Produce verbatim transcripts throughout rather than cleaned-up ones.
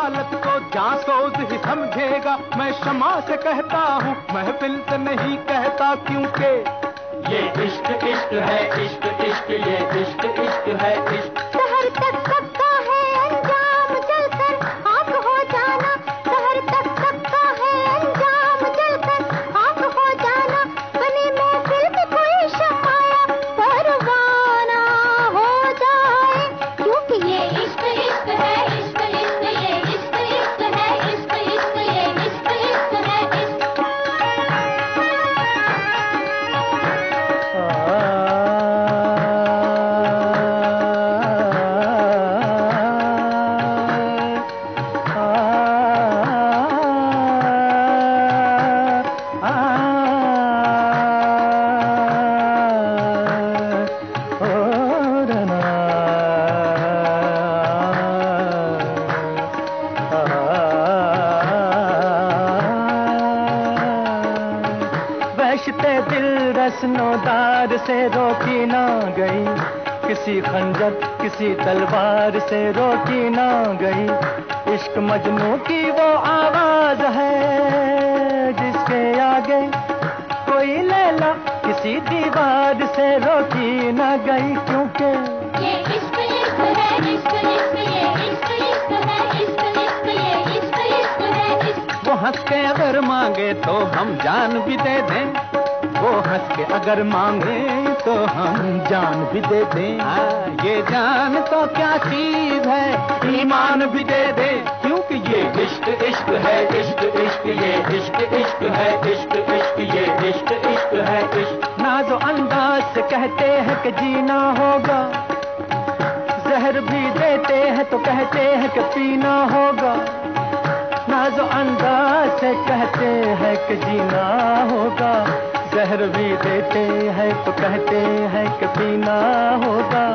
हालत को जासोज ही समझेगा। मैं शमा से कहता हूँ, महफिल से नहीं कहता, क्योंकि ये इश्क इश्क है, इश्क इश्क, ये इश्क इश्क है, इश्क। शहर तक सबका है अंजाम, चलकर आग हो जाना। शहर तक सबका है अंजाम, चलकर आग हो जाना। बने महफिल में कोई शमाया परवाना हो जाए, क्योंकि ये इश्क इश्क है, इश्क इश्क, ये इश्क इश्क है, इश्क इश्क, ये इश्क इश्क है, इश्क। दिल रस्नोदार से रोकी ना गई, किसी खंजर किसी तलवार से रोकी ना गई। इश्क मजनू की वो आवाज है जिसके आगे कोई लैला किसी दीवार से रोकी ना गई, क्योंकि ये इश्क इश्क है, इश्क इश्क, ये इश्क इश्क है, इश्क इश्क, ये इश्क इश्क है, इश्क। वो हंस के अगर मांगे तो हम जान भी दे दें, वो हंस के अगर मांगे तो हम जान भी दे दें। हाँ, ये जान तो क्या चीज है, ईमान भी दे दे, क्योंकि ये इश्क इश्क है, इश्क इश्क, ये इश्क इश्क है, इश्क इश्क, ये इश्क इश्क है, इश्क। नाज़ो अंदाज से कहते हैं कि जीना होगा, जहर भी देते हैं तो कहते हैं कि पीना होगा। नाज़ो अंदाज से कहते हैं कि जीना होगा, जहर भी देते हैं तो कहते हैं कि पीना होगा।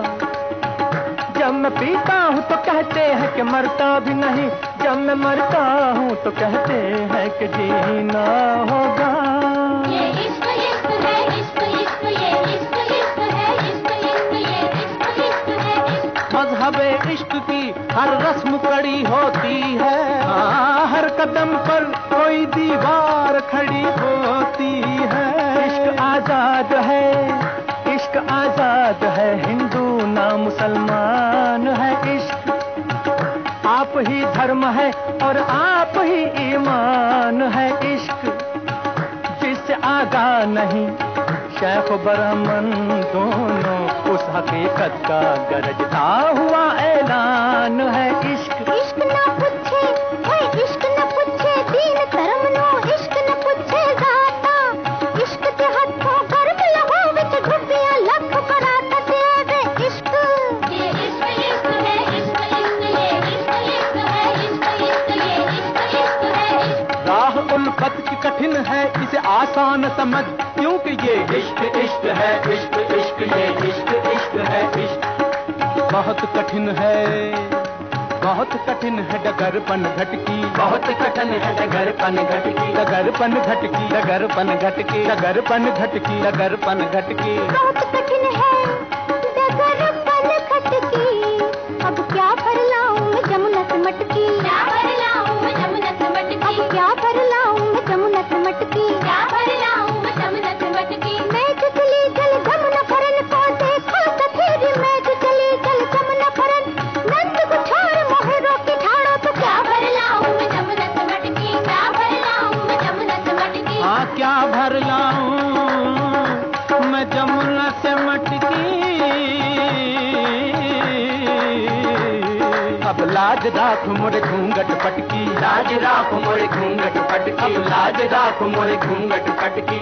जब मैं पीता हूँ तो कहते हैं कि मरता भी नहीं, जब मैं मरता हूँ तो कहते हैं कि जीना होगा। ये इश्क इश्क है, इश्क इश्क, ये इश्क इश्क है, इश्क इश्क, ये इश्क इश्क है, इश्क। मज़हबे इश्क की हर रस्म कड़ी होती है, हाँ, हर कदम पर कोई दीवार खड़ी होती है। इश्क आजाद है, इश्क आजाद है, हिंदू ना मुसलमान है। इश्क आप ही धर्म है और आप ही ईमान है। इश्क जिससे आगा नहीं शेख ब्राह्मण दोनों, उस हकीकत का गरजता हुआ ऐलान है। इश्क इश्क ना पूछे है, इश्क ना पूछे दीन धर्म नो, इश्क ना पूछे जाता। इश्क ते हथों गर्म लहो विच डुबियां लख कराता तेरे इश्क। ये इश्क इश्क है, इश्क इश्क, ये इश्क इश्क है, इश्क इश्क, ये इश्क इश्क है, इश्क। राह उल्फत की कठिन है, इसे आसान समझ, क्योंकि ये इश्क इश्क है, इश्क इश्क, ये इश्क इश्क है, इश्क। बहुत कठिन है, बहुत कठिन है डगरपन घटकी, बहुत कठिन है डगरपन घटकी, डगरपन घटकी, डगरपन घटकी, डगरपन घटकी, डगरपन घटकी। बहुत कठिन है डगरपन खटकी, अब क्या भर लाऊं मैं जमुना से मटकी। क्या भर लाऊं मैं जमुना से मटकी, अब क्या भर लाऊं मैं जमुना से मटकी। क्या भर लाऊं मैं जमुना से मटकी। मैं जो चली जल जमुना फरन को देखा कथेरी, मैं जो चली जल जमुना फरन नंद को छोड़ मोहरों की ठाड़ो, तो क्या भर लाऊं मैं जमुना से मटकी। क्या भर लाऊं मैं जमुना से मटकी। हाँ, क्या भर लाऊं मैं जमुना से मटकी। अब लाज राख मोरे घूंघट पटकी, लाज राख मोरे घूंघट पटकी, अब लाज राख मोरे घूंघट पटकी।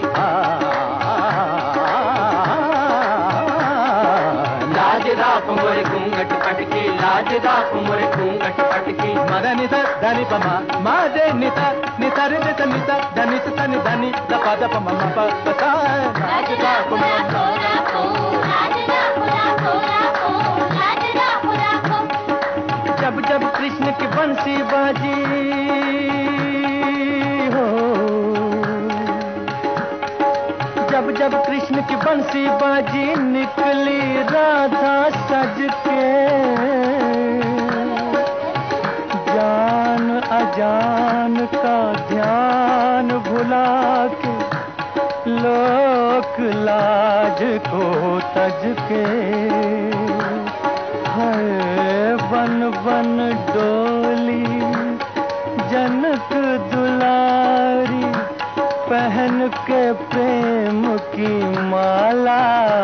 लाज राख मोरे घूंघट पटकी, लाज राख मोरे घूंघट पटकी। मद निस धनि पमा माजे निस निसर निस निस धनि स धनि धनि दपा दप मम प पसा। लाज राखो राखो राखो, लाज राखो राखो राखो, लाज राखो राखो। जब जब कृष्ण की बंसी बाजी हो, जब जब कृष्ण की बंसी बाजी, निकली राधा सज के, जान जान का ध्यान भुला के, लोक लाज को तज के, है बन बन डोली जनक दुलारी, पहन के प्रेम की माला।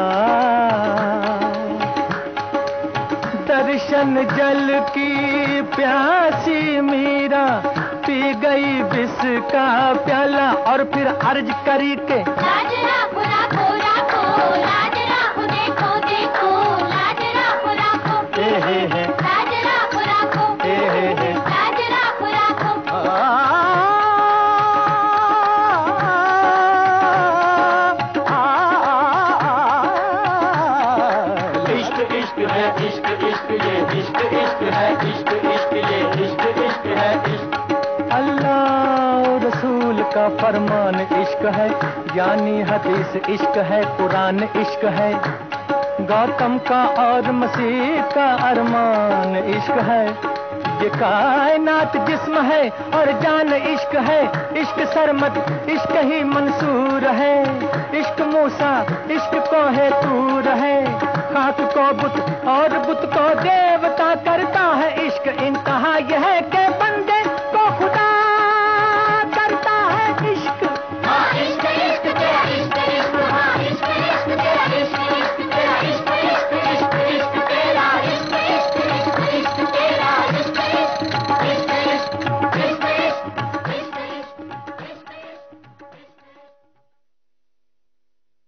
दर्शन जल की प्यासी मीरा, पी गई विष का प्याला, और फिर अर्ज करी के लाज राखो राखो राखो, लाज राखो देखो देखो, लाज राखो राखो, हे हे हे, लाज राखो राखो, हे हे हे, लाज राखो राखो। इश्क इश्क है इश्क इश्क ये इश्क इश्क है इश्क इश्क ये इश्क इश्क है इश्क। अल्लाह रसूल का फरमान इश्क है, यानी हदीस इश्क है, कुरान इश्क है, गौतम का और मसीह का अरमान इश्क है। ये कायनात जिस्म है और जान इश्क है, इश्क सरमत इश्क ही मंसूर है, इश्क मूसा इश्क को है तूर है, खाक को बुत और बुत को देवता करता है इश्क। इंतहा यह है कि बंदे